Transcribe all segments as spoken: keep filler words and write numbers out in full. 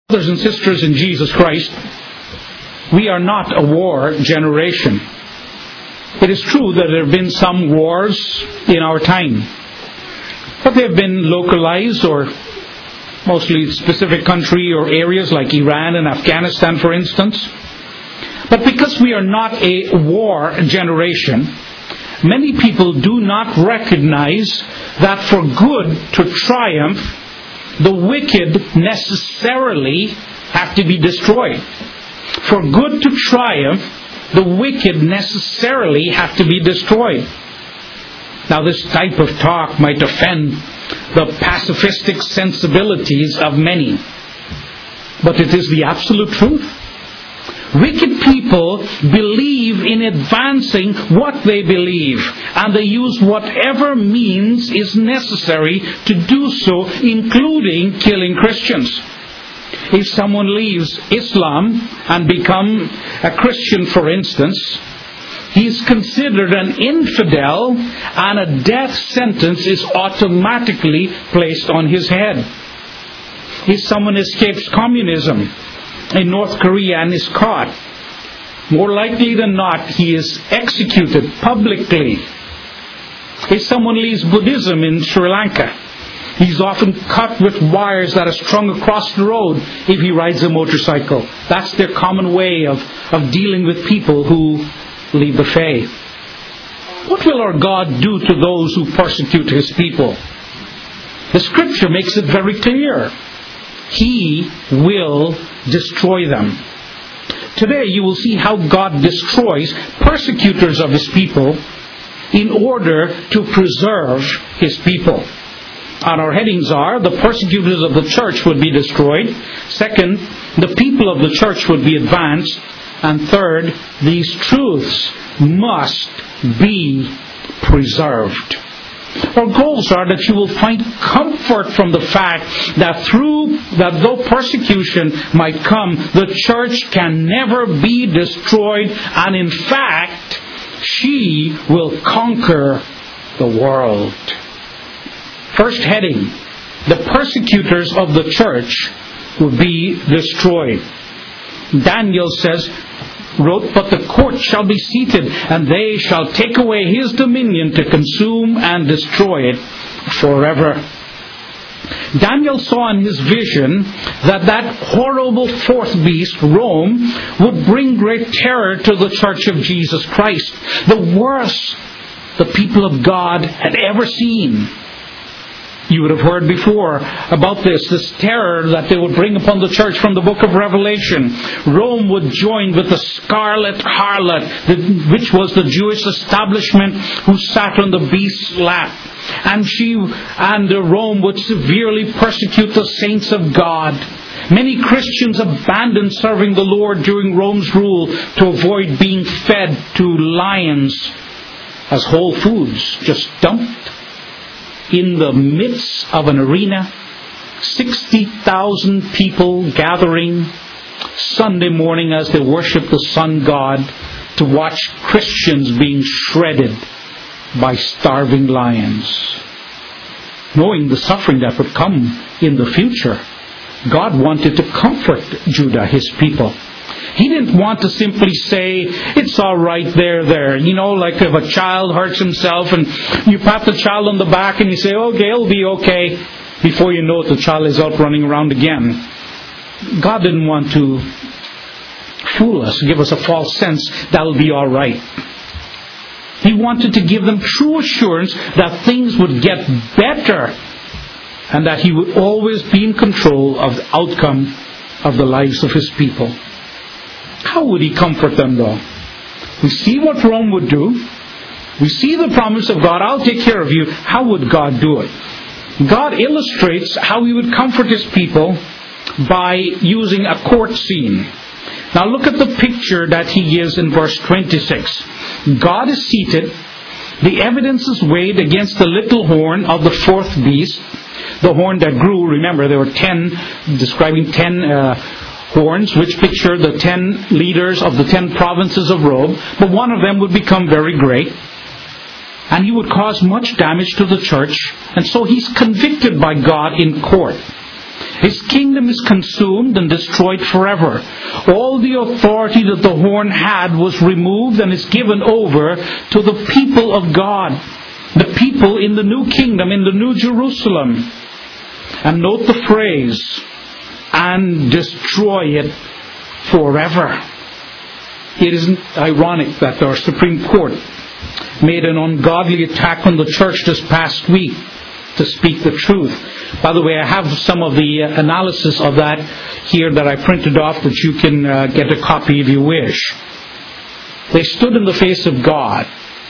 Brothers and sisters in Jesus Christ, we are not a war generation. It is true that there have been some wars in our time, but they have been localized or mostly specific country or areas like Iran and Afghanistan, for instance. But because we are not a war generation, many people do not recognize that for good to triumph, the wicked necessarily have to be destroyed. For good to triumph, the wicked necessarily have to be destroyed. Now, this type of talk might offend the pacifistic sensibilities of many, but it is the absolute truth. Wicked people believe in advancing what they believe, and they use whatever means is necessary to do so, including killing Christians. If someone leaves Islam and becomes a Christian, for instance, he is considered an infidel, and a death sentence is automatically placed on his head. If someone escapes communism in North Korea and is caught, more likely than not, he is executed publicly. If someone leaves Buddhism in Sri Lanka, he's often cut with wires that are strung across the road if he rides a motorcycle. That's their common way of, of dealing with people who leave the faith. What will our God do to those who persecute His people? The Scripture makes it very clear. He will destroy them. Today you will see how God destroys persecutors of His people in order to preserve His people. And our headings are: the persecutors of the church would be destroyed. Second, the people of the church would be advanced. And third, these truths must be preserved. Our goals are that you will find comfort from the fact that through that though persecution might come, the church can never be destroyed, and in fact, she will conquer the world. First heading: the persecutors of the church will be destroyed. Daniel says, wrote, "But the court shall be seated, and they shall take away his dominion to consume and destroy it forever." Daniel saw in his vision that that horrible fourth beast, Rome, would bring great terror to the church of Jesus Christ, the worst the people of God had ever seen. You would have heard before about this, this terror that they would bring upon the church from the book of Revelation. Rome would join with the scarlet harlot, which was the Jewish establishment who sat on the beast's lap. And she and Rome would severely persecute the saints of God. Many Christians abandoned serving the Lord during Rome's rule to avoid being fed to lions as whole foods, just dumped in the midst of an arena. sixty thousand people gathering Sunday morning as they worship the sun god, to watch Christians being shredded by starving lions. Knowing the suffering that would come in the future, God wanted to comfort Judah, His people. He didn't want to simply say, "It's all right there, there." You know, like if a child hurts himself and you pat the child on the back and you say, "Okay, it'll be okay." Before you know it, the child is out running around again. God didn't want to fool us, give us a false sense that'll be all right. He wanted to give them true assurance that things would get better and that He would always be in control of the outcome of the lives of His people. How would He comfort them, though? We see what Rome would do. We see the promise of God, "I'll take care of you." How would God do it? God illustrates how He would comfort His people by using a court scene. Now look at the picture that He gives in verse twenty-six. God is seated. The evidence is weighed against the little horn of the fourth beast. The horn that grew, remember there were ten, describing ten uh, horns, which picture the ten leaders of the ten provinces of Rome. But one of them would become very great, and he would cause much damage to the church, and so he's convicted by God in court. His kingdom is consumed and destroyed forever. All the authority that the horn had was removed and is given over to the people of God. The people in the new kingdom, in the new Jerusalem. And note the phrase, and destroy it forever. It isn't ironic that our Supreme Court made an ungodly attack on the church this past week to speak the truth. By the way, I have some of the analysis of that here that I printed off that you can uh, get a copy if you wish. They stood in the face of God.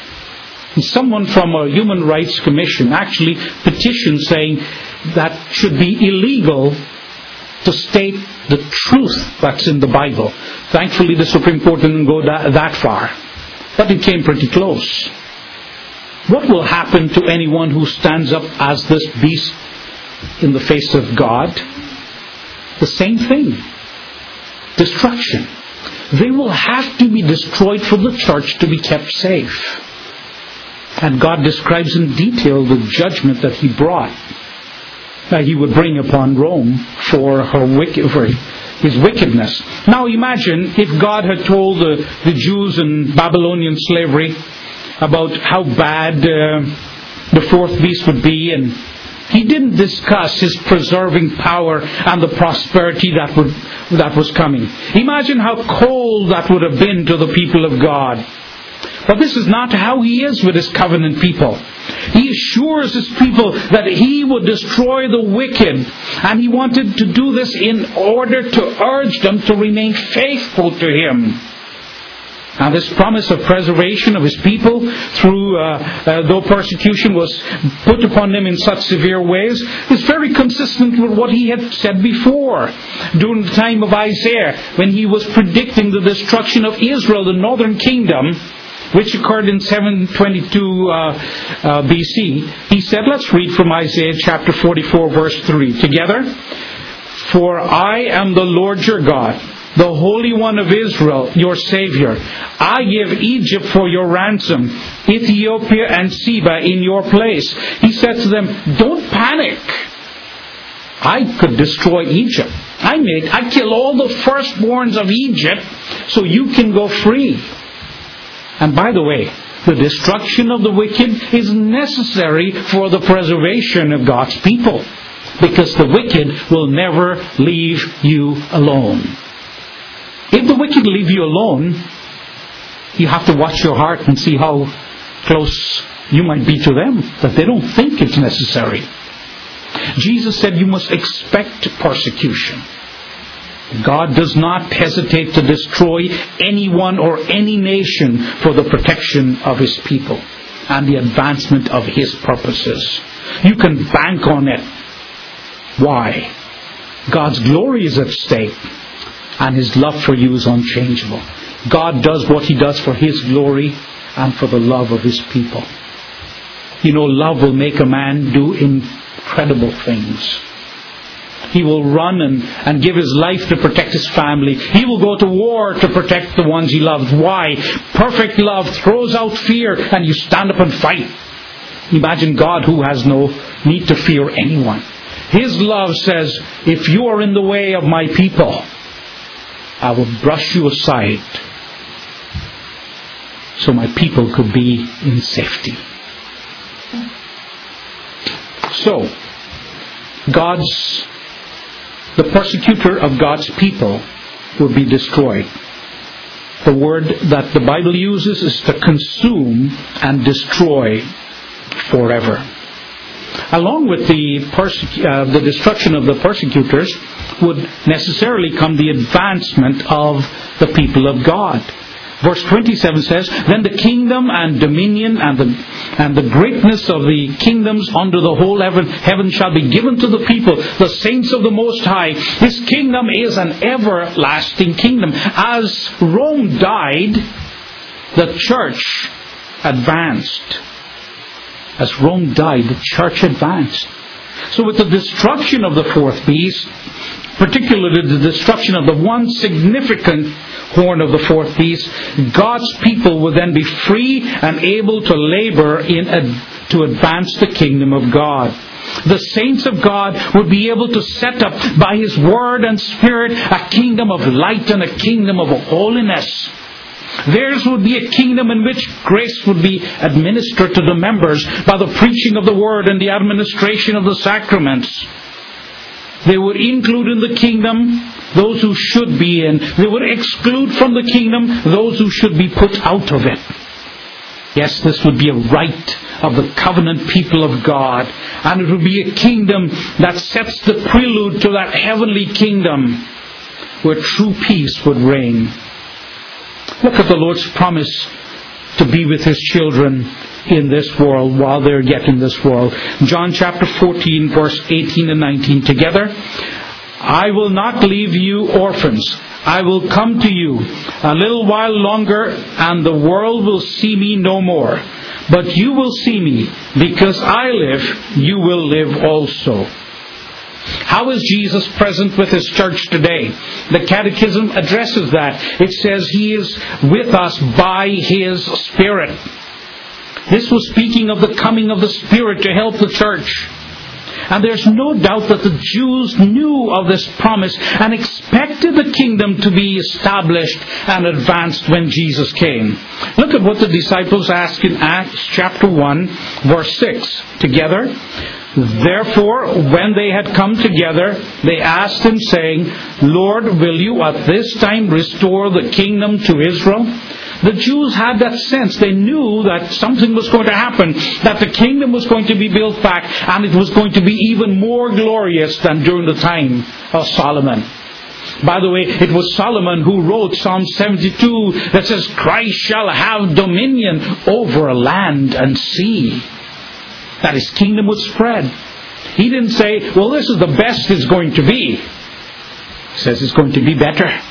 And someone from a Human Rights Commission actually petitioned saying that should be illegal to state the truth that's in the Bible. Thankfully, the Supreme Court didn't go that, that far. But it came pretty close. What will happen to anyone who stands up as this beast in the face of God? The same thing. Destruction. They will have to be destroyed for the church to be kept safe. And God describes in detail the judgment that He brought, that He would bring upon Rome for her wicked, for His wickedness. Now imagine if God had told the, the Jews in Babylonian slavery about how bad uh, the fourth beast would be, and He didn't discuss His preserving power and the prosperity that would that was coming. Imagine how cold that would have been to the people of God. But this is not how He is with His covenant people. He assures His people that He would destroy the wicked, and He wanted to do this in order to urge them to remain faithful to Him. Now this promise of preservation of His people through, uh, uh, though persecution was put upon them in such severe ways, is very consistent with what He had said before. During the time of Isaiah, when He was predicting the destruction of Israel, the northern kingdom, which occurred in seven twenty-two uh, uh, B C, He said, let's read from Isaiah chapter forty-four verse three together. For I am the Lord your God, the Holy One of Israel, your Savior. I give Egypt for your ransom, Ethiopia and Seba in your place. He said to them, don't panic. I could destroy Egypt. I made, I kill all the firstborns of Egypt so you can go free. And by the way, the destruction of the wicked is necessary for the preservation of God's people, because the wicked will never leave you alone. If the wicked leave you alone, you have to watch your heart and see how close you might be to them, that they don't think it's necessary. Jesus said you must expect persecution. God does not hesitate to destroy anyone or any nation for the protection of His people and the advancement of His purposes. You can bank on it. Why? God's glory is at stake, and His love for you is unchangeable. God does what He does for His glory and for the love of His people. You know, love will make a man do incredible things. He will run and, and give his life to protect his family. He will go to war to protect the ones he loves. Why? Perfect love throws out fear, and you stand up and fight. Imagine God, who has no need to fear anyone. His love says, if you are in the way of my people, I will brush you aside so my people could be in safety. So, God's the persecutor of God's people will be destroyed. The word that the Bible uses is to consume and destroy forever. Along with the persecu- uh, the destruction of the persecutors would necessarily come the advancement of the people of God. Verse twenty-seven says, then the kingdom and dominion and the and the greatness of the kingdoms under the whole heaven, heaven shall be given to the people, the saints of the Most High. His kingdom is an everlasting kingdom. As Rome died, the church advanced. As Rome died, the church advanced. So with the destruction of the fourth beast, particularly the destruction of the one significant horn of the fourth beast, God's people will then be free and able to labor in ad- to advance the kingdom of God. the saints of God would be able to set up by His Word and Spirit a kingdom of light and a kingdom of holiness. Theirs would be a kingdom in which grace would be administered to the members by the preaching of the Word and the administration of the sacraments. They would include in the kingdom those who should be in. They would exclude from the kingdom those who should be put out of it. Yes, this would be a right of the covenant people of God. And it would be a kingdom that sets the prelude to that heavenly kingdom where true peace would reign. Look at the Lord's promise to be with His children in this world while they're yet in this world. John chapter fourteen, verse eighteen and nineteen together. I will not leave you orphans. I will come to you a little while longer, and the world will see me no more. But you will see me, because I live, you will live also. How is Jesus present with His church today? The Catechism addresses that. It says He is with us by His Spirit. This was speaking of the coming of the Spirit to help the church. And there's no doubt that the Jews knew of this promise and expected the kingdom to be established and advanced when Jesus came. Look at what the disciples asked in Acts chapter one, verse six. Together. Therefore, when they had come together, they asked Him, saying, Lord, will you at this time restore the kingdom to Israel? The Jews had that sense. They knew that something was going to happen, that the kingdom was going to be built back, and it was going to be even more glorious than during the time of Solomon. By the way, it was Solomon who wrote Psalm seventy-two that says, Christ shall have dominion over land and sea. That His kingdom would spread. He didn't say, well, this is the best it's going to be. He says it's going to be better.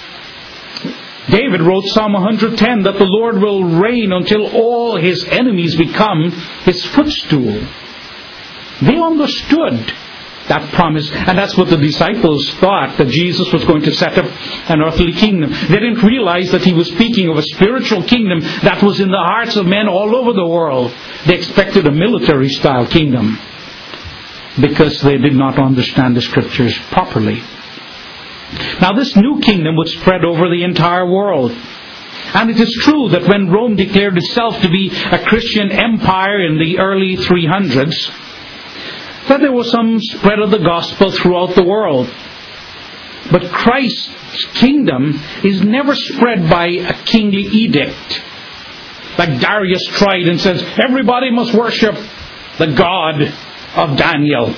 David wrote Psalm one hundred ten that the Lord will reign until all His enemies become His footstool. They understood that promise, and that's what the disciples thought, that Jesus was going to set up an earthly kingdom. They didn't realize that He was speaking of a spiritual kingdom that was in the hearts of men all over the world. They expected a military-style kingdom because they did not understand the Scriptures properly. Now, this new kingdom would spread over the entire world. And it is true that when Rome declared itself to be a Christian empire in the early three hundreds, that there was some spread of the gospel throughout the world. But Christ's kingdom is never spread by a kingly edict. Like Darius tried and says, everybody must worship the God of Daniel.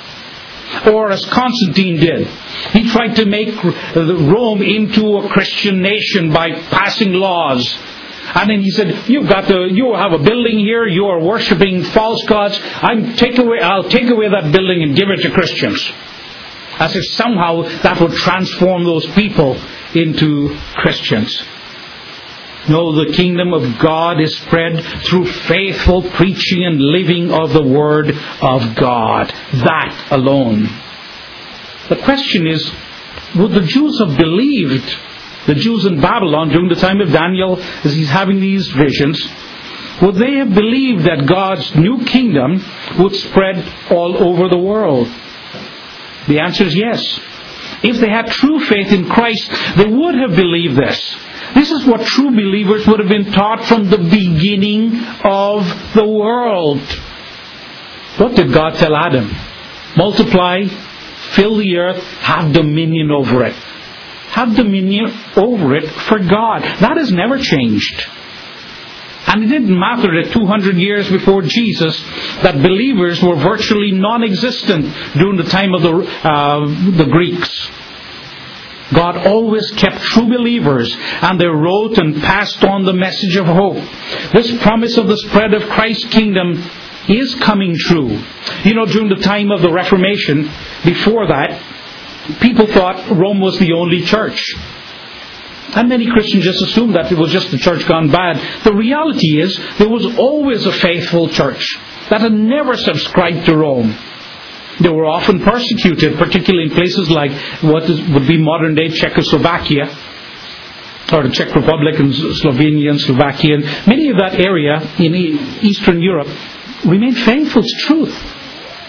Or as Constantine did. He tried to make Rome into a Christian nation by passing laws. And then he said, you've got to, you have a building here, you are worshipping false gods. I'm take away, I'll take away that building and give it to Christians. As if somehow that would transform those people into Christians. No, the kingdom of God is spread through faithful preaching and living of the Word of God. That alone. The question is, would the Jews have believed, the Jews in Babylon during the time of Daniel, as he's having these visions, would they have believed that God's new kingdom would spread all over the world? The answer is yes. If they had true faith in Christ, they would have believed this. This is what true believers would have been taught from the beginning of the world. What did God tell Adam? Multiply, fill the earth, have dominion over it. Have dominion over it for God. That has never changed. And it didn't matter that two hundred years before Jesus that believers were virtually non-existent during the time of the, uh, the Greeks. God always kept true believers, and they wrote and passed on the message of hope. This promise of the spread of Christ's kingdom is coming true. You know, during the time of the Reformation, before that, people thought Rome was the only church. And many Christians just assumed that it was just the church gone bad. The reality is, there was always a faithful church that had never subscribed to Rome. They were often persecuted, particularly in places like what is, would be modern-day Czechoslovakia, or the Czech Republic and Slovenia and Slovakia. And many of that area in Eastern Europe remained faithful to truth.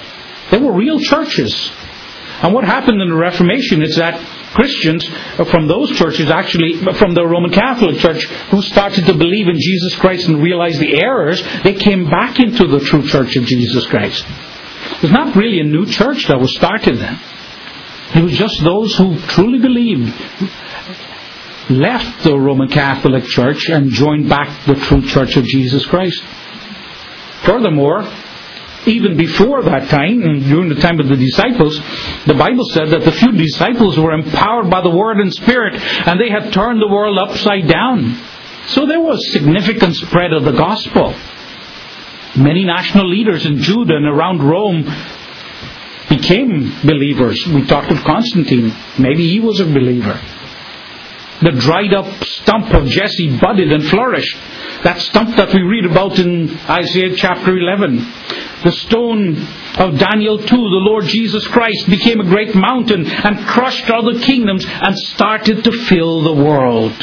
They were real churches. And what happened in the Reformation is that Christians from those churches, actually from the Roman Catholic Church, who started to believe in Jesus Christ and realized the errors, they came back into the true church of Jesus Christ. It was not really a new church that was started then. It was just those who truly believed left the Roman Catholic Church and joined back the true church of Jesus Christ. Furthermore, even before that time, and during the time of the disciples, the Bible said that the few disciples were empowered by the Word and Spirit, and they had turned the world upside down. So there was significant spread of the gospel. Many national leaders in Judah and around Rome became believers. We talked of Constantine. Maybe he was a believer. The dried up stump of Jesse budded and flourished. That stump that we read about in Isaiah chapter eleven. The stone of Daniel two, the Lord Jesus Christ, became a great mountain and crushed other kingdoms and started to fill the world.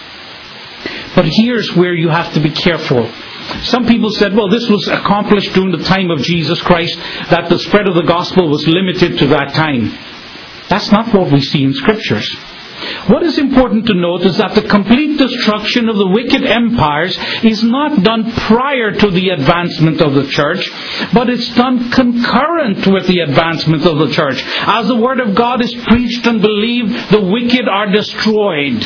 But here's where you have to be careful. Some people said, well, this was accomplished during the time of Jesus Christ, that the spread of the gospel was limited to that time. That's not what we see in Scriptures. What is important to note is that the complete destruction of the wicked empires is not done prior to the advancement of the church, but it's done concurrent with the advancement of the church. As the Word of God is preached and believed, the wicked are destroyed.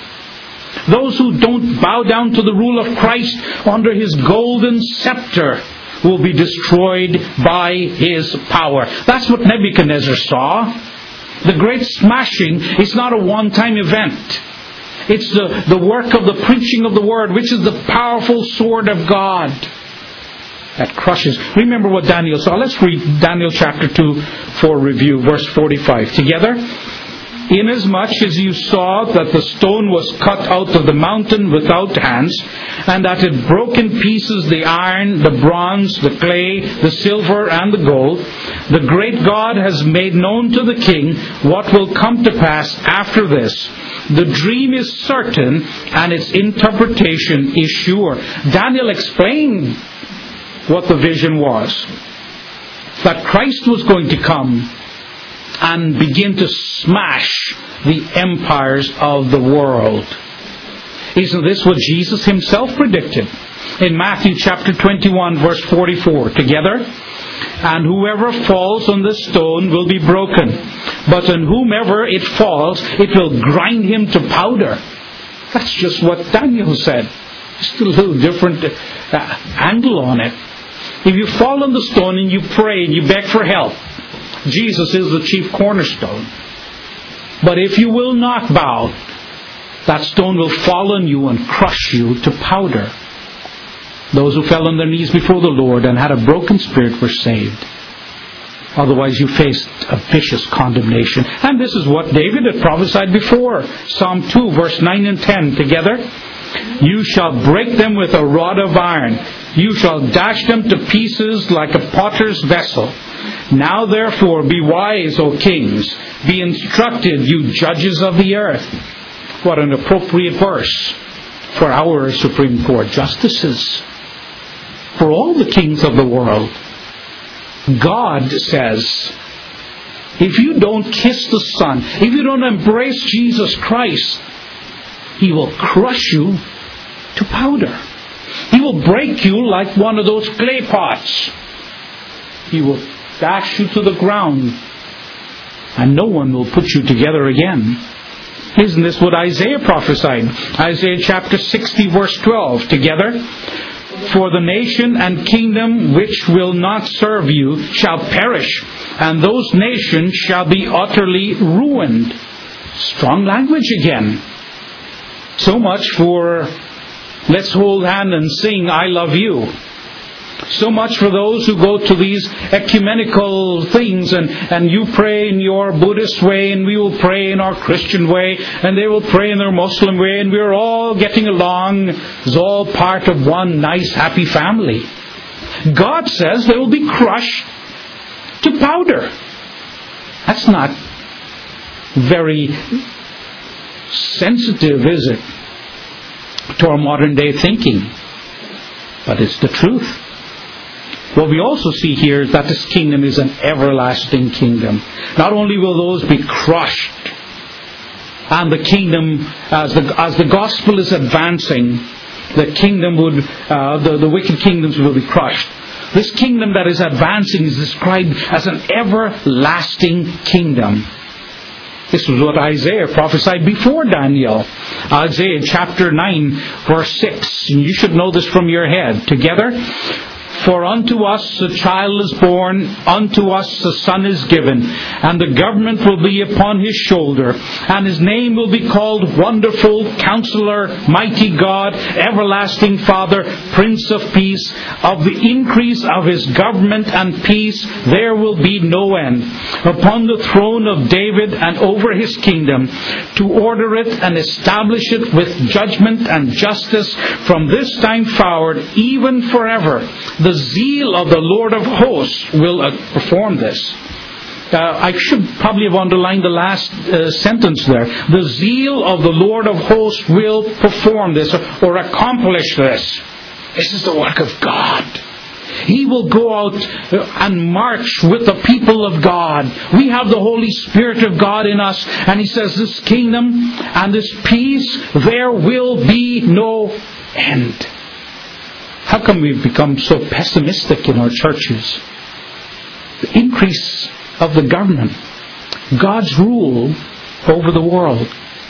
Those who don't bow down to the rule of Christ under His golden scepter will be destroyed by His power. That's what Nebuchadnezzar saw. The great smashing is not a one-time event. It's the, the work of the preaching of the Word, which is the powerful sword of God that crushes. Remember what Daniel saw. Let's read Daniel chapter two for review, verse forty-five. Together. Inasmuch as you saw that the stone was cut out of the mountain without hands, and that it broke in pieces the iron, the bronze, the clay, the silver, and the gold, the great God has made known to the king what will come to pass after this. The dream is certain, and its interpretation is sure. Daniel explained what the vision was. That Christ was going to come and begin to smash the empires of the world. Isn't this what Jesus Himself predicted? In Matthew chapter twenty-one, verse forty-four. Together. And whoever falls on this stone will be broken, but on whomever it falls, it will grind him to powder. That's just what Daniel said. Just a little different uh, angle on it. If you fall on the stone and you pray and you beg for help, Jesus is the chief cornerstone. But if you will not bow, that stone will fall on you and crush you to powder. Those who fell on their knees before the Lord and had a broken spirit were saved. Otherwise you faced a vicious condemnation. And this is what David had prophesied before. Psalm two, verse nine and ten. Together. You shall break them with a rod of iron. You shall dash them to pieces like a potter's vessel. Now therefore be wise, O kings. Be instructed, you judges of the earth. What an appropriate verse for our Supreme Court justices. For all the kings of the world. God says, if you don't kiss the Son, if you don't embrace Jesus Christ, He will crush you to powder. He will break you like one of those clay pots. He will dash you to the ground, and no one will put you together again. Isn't this what Isaiah prophesied? Isaiah chapter sixty, verse twelve. Together. For the nation and kingdom which will not serve you shall perish, and those nations shall be utterly ruined. Strong language again. So much for let's hold hand and sing I love you. So much for those who go to these ecumenical things and, and you pray in your Buddhist way and we will pray in our Christian way and they will pray in their Muslim way and we're all getting along. It's all part of one nice happy family. God says they will be crushed to powder. That's not very sensitive, is it, to our modern day thinking? But it's the truth. What we also see here is that this kingdom is an everlasting kingdom. Not only will those be crushed, and the kingdom, as the as the gospel is advancing, the kingdom would, uh, the, the wicked kingdoms will be crushed. This kingdom that is advancing is described as an everlasting kingdom. This was what Isaiah prophesied before Daniel. Isaiah chapter nine, verse six. And you should know this from your head. Together. For unto us a child is born, unto us a son is given, and the government will be upon his shoulder, and his name will be called Wonderful, Counselor, Mighty God, Everlasting Father, Prince of Peace. Of the increase of his government and peace there will be no end, upon the throne of David and over his kingdom, to order it and establish it with judgment and justice from this time forward, even forever. The zeal of the Lord of hosts will uh, perform this. Uh, I should probably have underlined the last uh, sentence there. The zeal of the Lord of hosts will perform this, or, or accomplish this. This is the work of God. He will go out and march with the people of God. We have the Holy Spirit of God in us, and He says this kingdom and this peace, there will be no end. How come we've become so pessimistic in our churches? The increase of the government, God's rule over the world.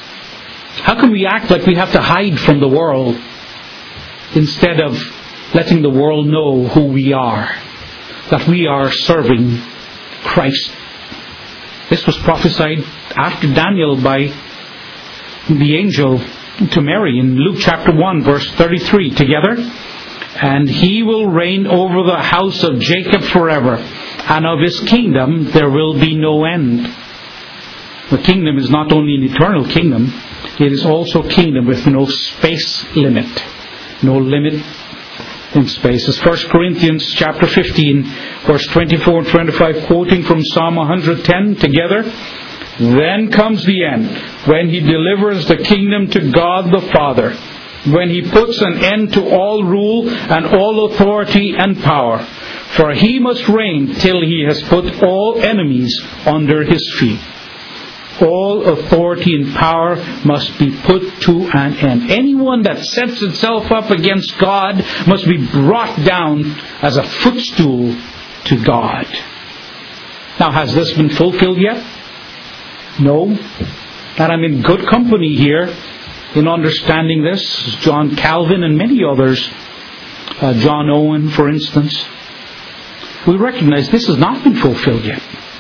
How can we act like we have to hide from the world instead of letting the world know who we are, that we are serving Christ? This was prophesied after Daniel by the angel to Mary in Luke chapter one, verse thirty-three. Together. And he will reign over the house of Jacob forever, and of his kingdom there will be no end. The kingdom is not only an eternal kingdom, it is also a kingdom with no space limit. No limit in space. As First Corinthians chapter fifteen, verse twenty-four and twenty-five, quoting from Psalm one hundred ten, together. Then comes the end, when he delivers the kingdom to God the Father, when he puts an end to all rule and all authority and power. For he must reign till he has put all enemies under his feet. All authority and power must be put to an end. Anyone that sets itself up against God must be brought down as a footstool to God. Now, has this been fulfilled yet? No. And I'm in good company here in understanding this. John Calvin and many others, uh, John Owen, for instance, we recognize this has not been fulfilled yet.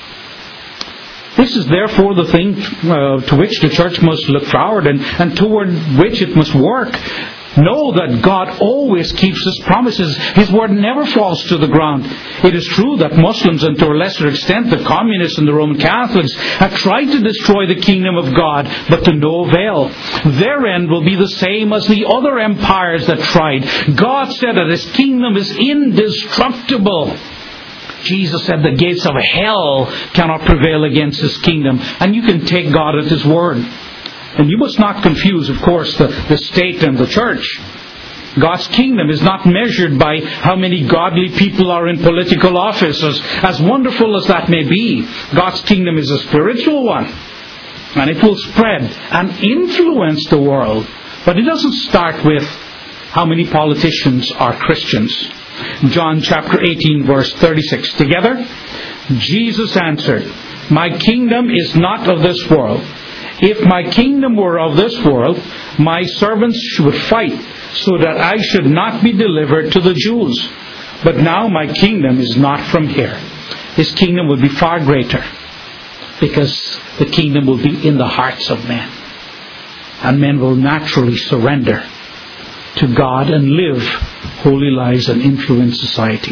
This is therefore the thing uh, to which the church must look forward and, and toward which it must work. Know that God always keeps His promises. His word never falls to the ground. It is true that Muslims, and to a lesser extent the communists and the Roman Catholics, have tried to destroy the kingdom of God, but to no avail. Their end will be the same as the other empires that tried. God said that His kingdom is indestructible. Jesus said the gates of hell cannot prevail against His kingdom. And you can take God at His word. And you must not confuse, of course, the, the state and the church. God's kingdom is not measured by how many godly people are in political office. As, as wonderful as that may be, God's kingdom is a spiritual one. And it will spread and influence the world. But it doesn't start with how many politicians are Christians. John chapter eighteen, verse thirty-six. Together, Jesus answered, "My kingdom is not of this world. If my kingdom were of this world, my servants should fight so that I should not be delivered to the Jews. But now my kingdom is not from here." His kingdom will be far greater, because the kingdom will be in the hearts of men. And men will naturally surrender to God and live holy lives and influence society.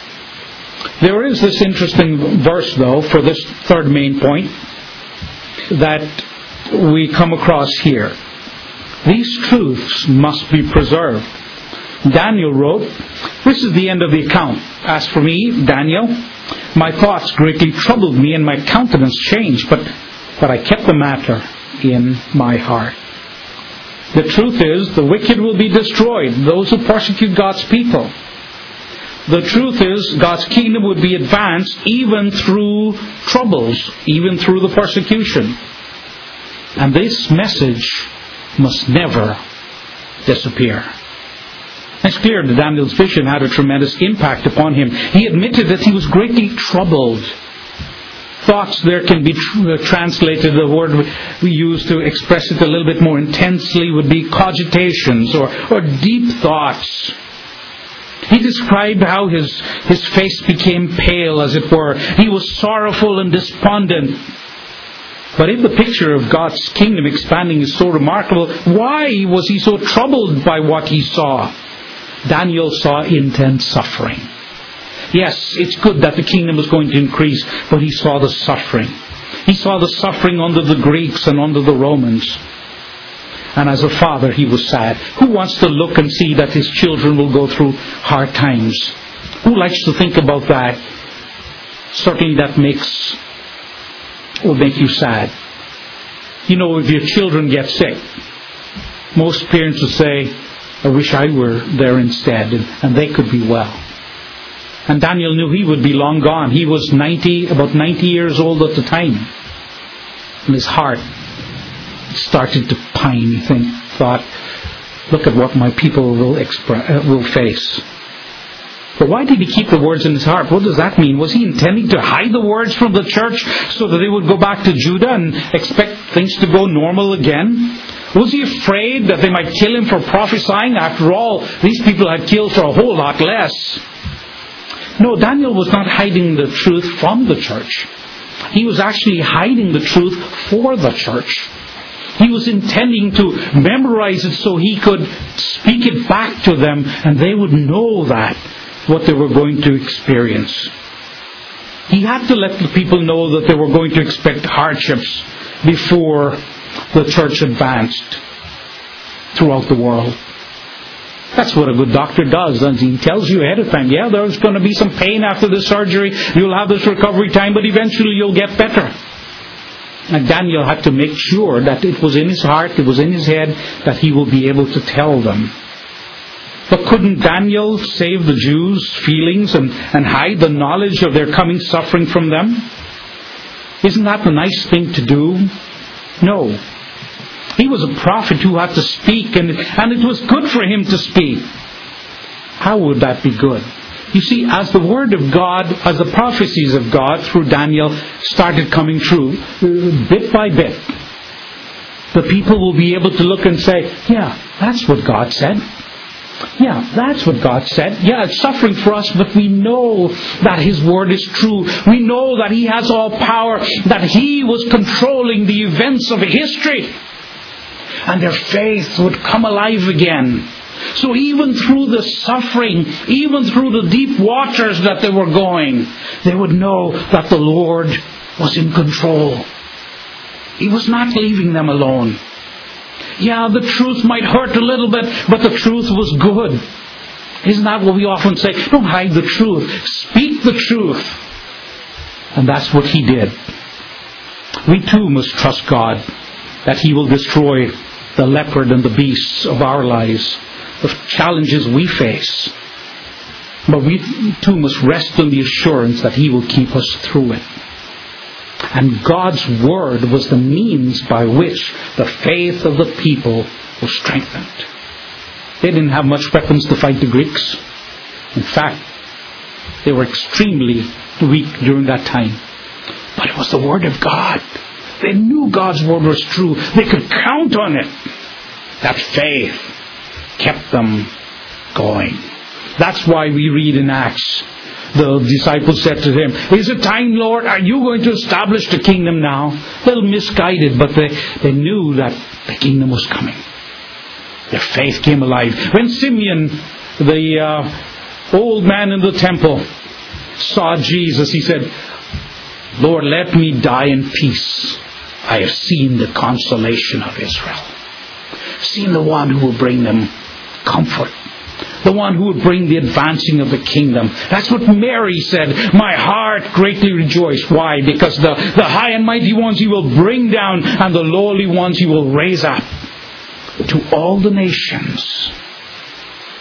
There is this interesting verse, though, for this third main point that we come across here. These truths must be preserved. Daniel wrote, "This is the end of the account. As for me, Daniel, my thoughts greatly troubled me and my countenance changed, but, but I kept the matter in my heart." The truth is, the wicked will be destroyed, those who persecute God's people. the truth is God's kingdom would be advanced even through troubles, even through the persecution. And this message must never disappear. It's clear that Daniel's vision had a tremendous impact upon him. He admitted that he was greatly troubled. Thoughts there can be tr- translated, the word we use to express it a little bit more intensely would be cogitations or, or deep thoughts. He described how his, his face became pale, as it were. He was sorrowful and despondent. But if the picture of God's kingdom expanding is so remarkable, why was he so troubled by what he saw? Daniel saw intense suffering. Yes, it's good that the kingdom was going to increase, but he saw the suffering. He saw the suffering under the Greeks and under the Romans. And as a father, he was sad. Who wants to look and see that his children will go through hard times? Who likes to think about that? Certainly that makes, will make you sad. You know, if your children get sick, most parents will say, I wish I were there instead, and, and they could be well. And Daniel knew he would be long gone. He was ninety, about ninety years old at the time. And his heart started to pine. He think, thought, look at what my people will, expre- uh, will face. But why did he keep the words in his heart? What does that mean? Was he intending to hide the words from the church so that they would go back to Judah and expect things to go normal again? Was he afraid that they might kill him for prophesying? After all, these people had killed for a whole lot less. No, Daniel was not hiding the truth from the church. He was actually hiding the truth for the church. He was intending to memorize it so he could speak it back to them, and they would know that, what they were going to experience. He had to let the people know that they were going to expect hardships before the church advanced throughout the world. That's what a good doctor does. And he tells you ahead of time, yeah, there's going to be some pain after the surgery. You'll have this recovery time, but eventually you'll get better. And Daniel had to make sure that it was in his heart, it was in his head, that he will be able to tell them. But couldn't Daniel save the Jews' feelings and, and hide the knowledge of their coming suffering from them? Isn't that the nice thing to do? No. He was a prophet who had to speak, and, and it was good for him to speak. How would that be good? You see, as the word of God, as the prophecies of God through Daniel started coming true, bit by bit, the people will be able to look and say, yeah, that's what God said. Yeah, that's what God said. Yeah, it's suffering for us, but we know that His word is true. We know that He has all power, that He was controlling the events of history. And their faith would come alive again. So even through the suffering, even through the deep waters that they were going, they would know that the Lord was in control. He was not leaving them alone. Yeah, the truth might hurt a little bit, but the truth was good. Isn't that what we often say? Don't hide the truth. Speak the truth. And that's what he did. We too must trust God that He will destroy the leopard and the beasts of our lives, the challenges we face. But we too must rest in the assurance that He will keep us through it. And God's word was the means by which the faith of the people was strengthened. They didn't have much weapons to fight the Greeks. In fact, they were extremely weak during that time. But it was the word of God. They knew God's word was true. They could count on it. That faith kept them going. That's why we read in Acts, the disciples said to Him, is it time, Lord? Are you going to establish the kingdom now? A little misguided, but they, they knew that the kingdom was coming. Their faith came alive. When Simeon, the uh, old man in the temple, saw Jesus, he said, Lord, let me die in peace. I have seen the consolation of Israel. Seen the one who will bring them comfort. The one who would bring the advancing of the kingdom. That's what Mary said. My heart greatly rejoiced. Why? Because the, the high and mighty ones He will bring down, and the lowly ones He will raise up. To all the nations,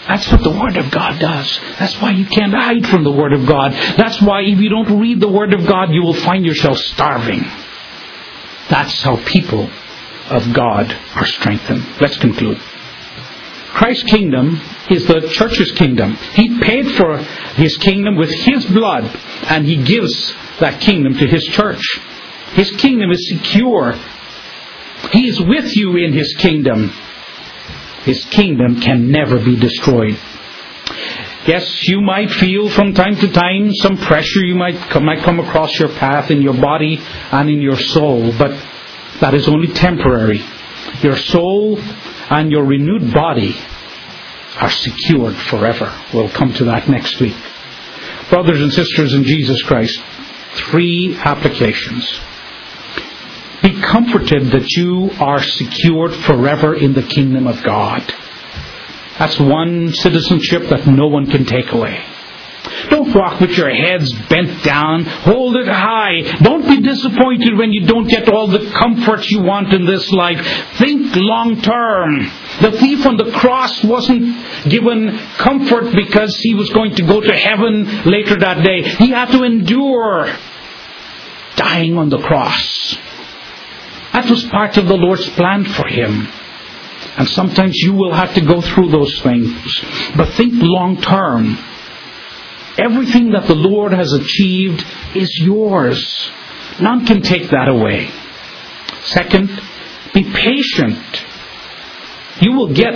That's what the Word of God does. That's why you can't hide from the Word of God. That's why if you don't read the Word of God, you will find yourself starving. That's how people of God are strengthened. Let's conclude. Christ's kingdom is the church's kingdom. He paid for His kingdom with His blood, and He gives that kingdom to His church. His kingdom is secure. He is with you in His kingdom. His kingdom can never be destroyed. Yes, you might feel from time to time some pressure. You might come, might come across your path in your body and in your soul, but that is only temporary. Your soul and your renewed body are secured forever. We'll come to that next week. Brothers and sisters in Jesus Christ, three applications. Be comforted that you are secured forever in the kingdom of God. That's one citizenship that no one can take away. Don't walk with your heads bent down. Hold it high. Don't be disappointed when you don't get all the comforts you want in this life. Think long term. The thief on the cross wasn't given comfort because he was going to go to heaven later that day. He had to endure dying on the cross. That was part of the Lord's plan for him. And sometimes you will have to go through those things. But think long term. Everything that the Lord has achieved is yours. None can take that away. Second, be patient. You will get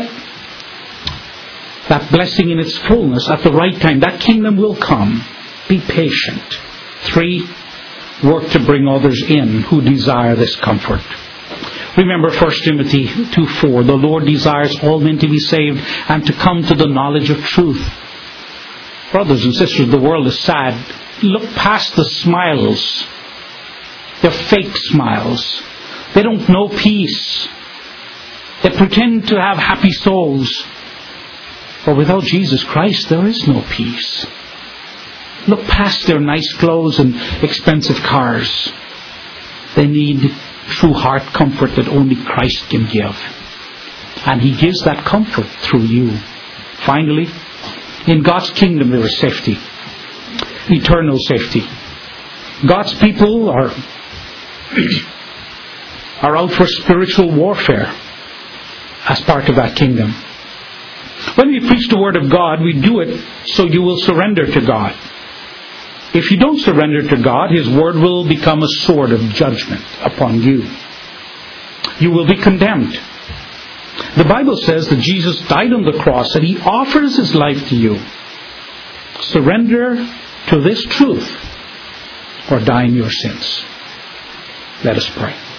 that blessing in its fullness at the right time. That kingdom will come. Be patient. Three, work to bring others in who desire this comfort. Remember First Timothy two four. The Lord desires all men to be saved and to come to the knowledge of truth. Brothers and sisters, the world is sad. Look past the smiles. They're fake smiles. They don't know peace. They pretend to have happy souls. But without Jesus Christ, there is no peace. Look past their nice clothes and expensive cars. They need true heart comfort that only Christ can give. And He gives that comfort through you. Finally, in God's kingdom there is safety. Eternal safety. God's people are, are out for spiritual warfare as part of that kingdom. When we preach the Word of God, we do it so you will surrender to God. If you don't surrender to God, His Word will become a sword of judgment upon you. You will be condemned. The Bible says that Jesus died on the cross and He offers His life to you. Surrender to this truth or die in your sins. Let us pray.